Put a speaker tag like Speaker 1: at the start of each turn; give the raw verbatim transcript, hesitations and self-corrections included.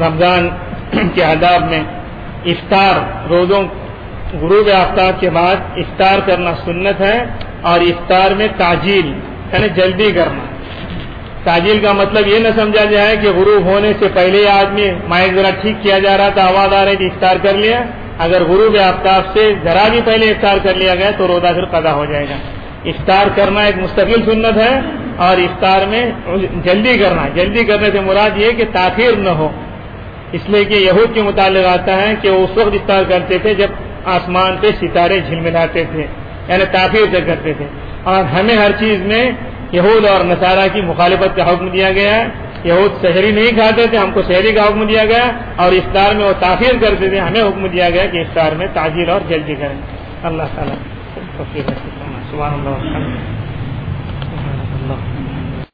Speaker 1: रमजान के आदाब में इफ्तार, रोजों गुरूब आफ्ताब के बाद इफ्तार करना सुन्नत है। और इफ्तार में ताजील यानी जल्दी करना। ताजील का मतलब ये न समझा जाए कि गुरूब होने से पहले आदमी माइक जरा ठीक किया जा रहा था, आवाज आ रही थी, इफ्तार कर लिया। अगर गुरूब आफ्ताब से जरा भी पहले इफ्तार कर लिया गया तो रोजा फिर कदा हो जाएगा। इफ्तार करना एक मुस्तकिल सुन्नत है और इफ्तार में जल्दी करना, जल्दी करने से मुराद ये कि ताखीर न हो। इसलिए कि यहूद के मुतालिक आता है कि वो उस वक्त इफ्तार करते थे जब आसमान पे सितारे झिलमिलाते थे, यानी ताखीर से करते थे। और हमें हर चीज में यहूद और नसारा की मुखालिफत का हुक्म दिया गया है। यहूद सहरी नहीं खाते थे, हमको सहरी का हुक्म दिया गया, और इफ्तार में वो ताखीर करते थे, हमें हुक्म दिया गया कि इफ्तार में ताजील और जल्दी करें। अल्लाह ताला सुभान अल्लाह।